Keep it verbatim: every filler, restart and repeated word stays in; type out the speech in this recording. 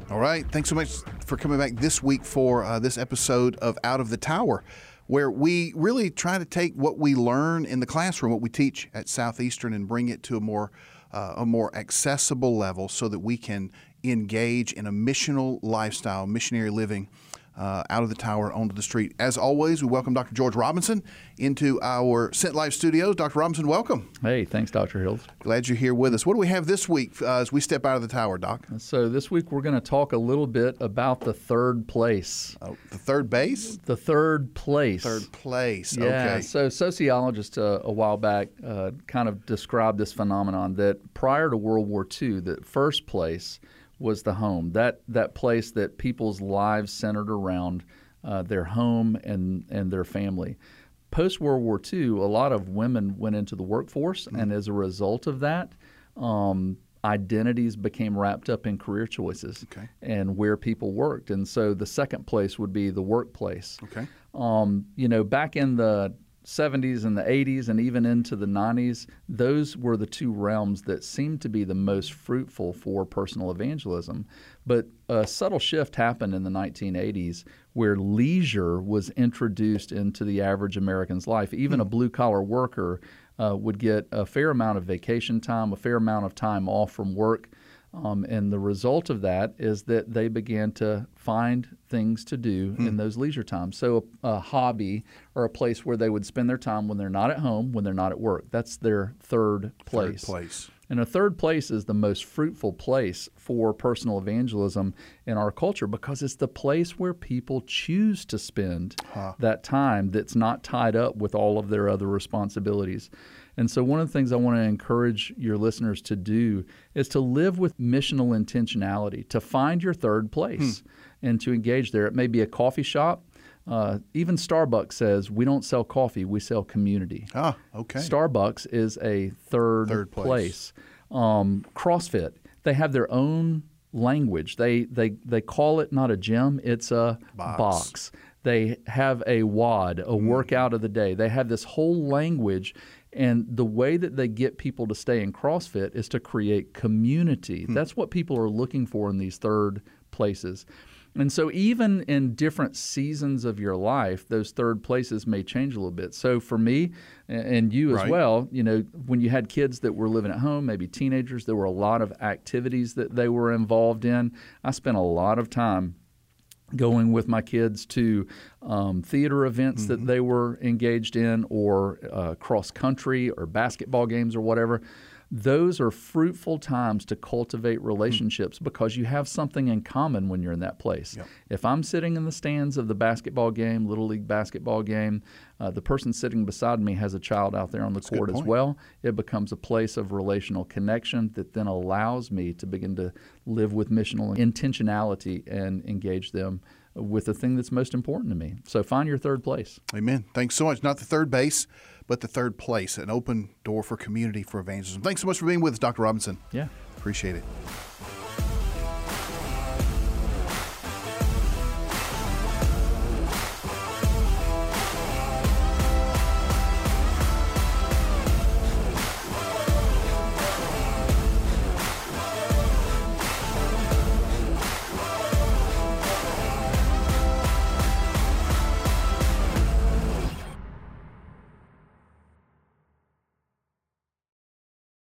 All right. Thanks so much for coming back this week for uh, this episode of Out of the Tower, where we really try to take what we learn in the classroom, what we teach at Southeastern, and bring it to a more uh, a more accessible level so that we can engage in a missional lifestyle, missionary living, uh, out of the tower onto the street. As always, we welcome Doctor George Robinson into our Sent Life studios. Doctor Robinson, welcome. Hey, thanks, Doctor Hills. Glad you're here with us. What do we have this week uh, as we step out of the tower, Doc? So this week we're going to talk a little bit about the third place. Oh, the third base? The third place. Third place, yeah, okay. So sociologists uh, a while back uh, kind of described this phenomenon that prior to World War Two, that first place was the home, that that place that people's lives centered around uh, their home and, and their family. Post-World War Two, a lot of women went into the workforce, mm-hmm. and as a result of that, um, identities became wrapped up in career choices okay. and where people worked. And so the second place would be the workplace. Okay. Um, you know, back in the seventies and the eighties and even into the nineties, those were the two realms that seemed to be the most fruitful for personal evangelism. But a subtle shift happened in the nineteen eighties where leisure was introduced into the average American's life. Even a blue-collar worker uh, would get a fair amount of vacation time, a fair amount of time off from work. Um, and the result of that is that they began to find things to do hmm. in those leisure times. So a, a hobby or a place where they would spend their time when they're not at home, when they're not at work. That's their third place. Third place. And a third place is the most fruitful place for personal evangelism in our culture because it's the place where people choose to spend huh. that time that's not tied up with all of their other responsibilities. And so one of the things I want to encourage your listeners to do is to live with missional intentionality, to find your third place hmm. and to engage there. It may be a coffee shop. Uh, even Starbucks says we don't sell coffee, we sell community. Ah, okay. Starbucks is a third, third place. place. Um, CrossFit, they have their own language. They they they call it not a gym, it's a box. box. They have a WOD, a mm. workout of the day. They have this whole language, and the way that they get people to stay in CrossFit is to create community. Mm. That's what people are looking for in these third places. And so even in different seasons of your life, those third places may change a little bit. So for me and you as right. well, you know, when you had kids that were living at home, maybe teenagers, there were a lot of activities that they were involved in. I spent a lot of time going with my kids to um, theater events mm-hmm. that they were engaged in, or uh, cross country or basketball games or whatever. Those are fruitful times to cultivate relationships mm-hmm. because you have something in common when you're in that place. Yep. If I'm sitting in the stands of the basketball game, Little League basketball game, uh, the person sitting beside me has a child out there on the That's court as well. It becomes a place of relational connection that then allows me to begin to live with missional intentionality and engage them with the thing that's most important to me. So find your third place. Amen. Thanks so much. Not the third base, but the third place, an open door for community, for evangelism. Thanks so much for being with us, Doctor Robinson. Yeah. Appreciate it.